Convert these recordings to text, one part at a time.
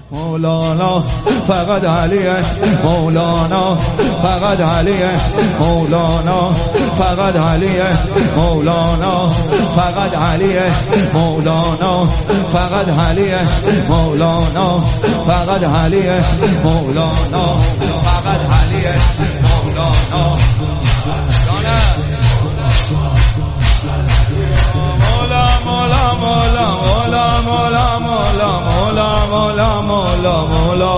مولانا فقط علیه مولانا فقط علیه مولانا فقط علیه مولانا فقط علیه مولانا فقط علیه مولانا فقط علیه مولانا فقط علیه مولانا مولا مولا مولا مولا مولا مولا مولا مولا مولا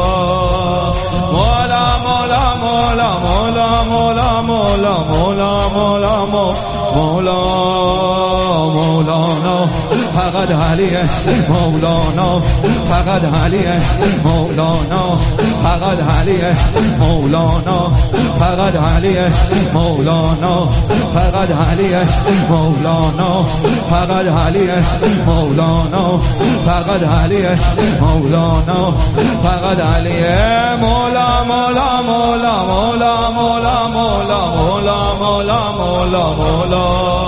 مولا مولا مولا مولا مولا مولا مولا مولا مولانا فقط علیه مولانا فقط علیه مولانا فقط علیه مولانا فقط علیه مولانا فقط علیه مولانا فقط علیه مولانا فقط علیه مولانا فقط علیه مولا مولا مولا مولا مولا مولا مولا مولا مولا مولا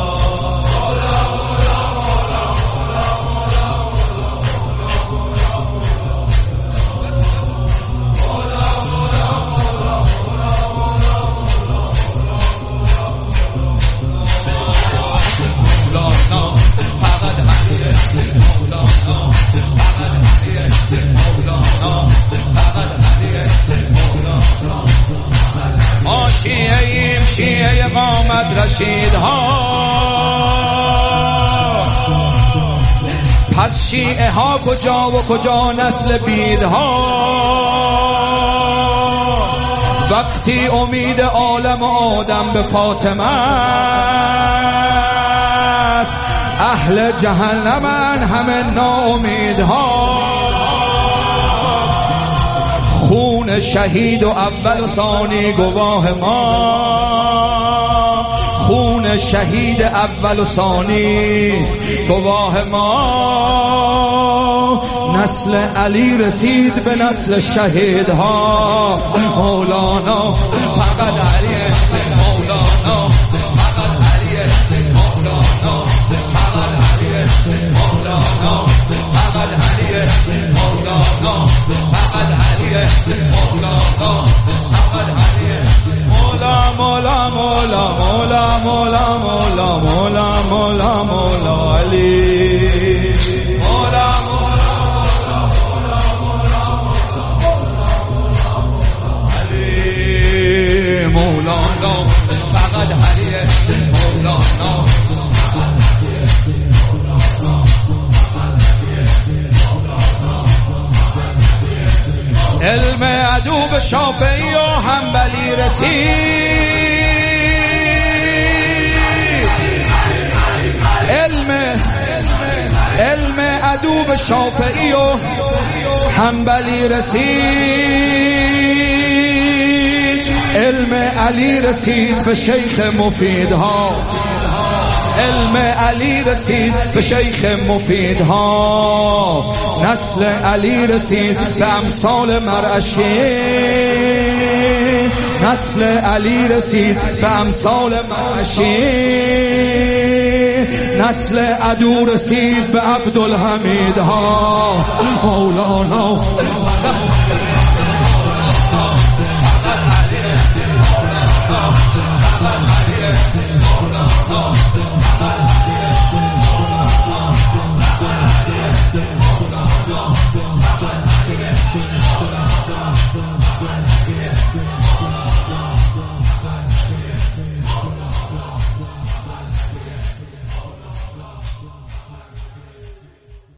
ما شیعیم شیعه قامت رشیدها پس شیعه ها کجا و کجا نسل بیدها وقتی امید عالم آدم به فاطمه است اهل جهنمن همه ناامیدها خون شهید و اول و ثانی گواه ما خون شهید اول و ثانی گواه ما نسل علی رسید به نسل شهیدها مولانا فقط علیه مولانا فقط علیه مولانا فقط علیه مولانا فقط علیه مولانا فقط علیه مولانا فقط علیه مولا مولا مولا مولا مولا مولا مولا مولا علی مولا مولا علی مولانا فقط علیه مولانا علم عدو به شافعی و حنبلی رسید علم عدو به شافعی و حنبلی رسید علم علی رسید به شیخ مفیدها علم علی رسید به شیخ مفیدها نسل علی رسید به امثال مرعشی نسل علی رسید به امثال مرعشی نسل عدو رسید به عبدالحمیدها مولانا Mola